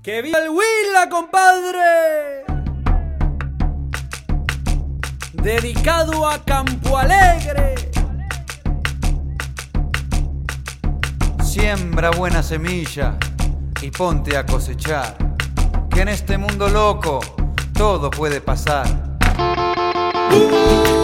¡Que viva el Huila, compadre! Dedicado a Campo Alegre. Siembra buena semilla y ponte a cosechar, que en este mundo loco todo puede pasar.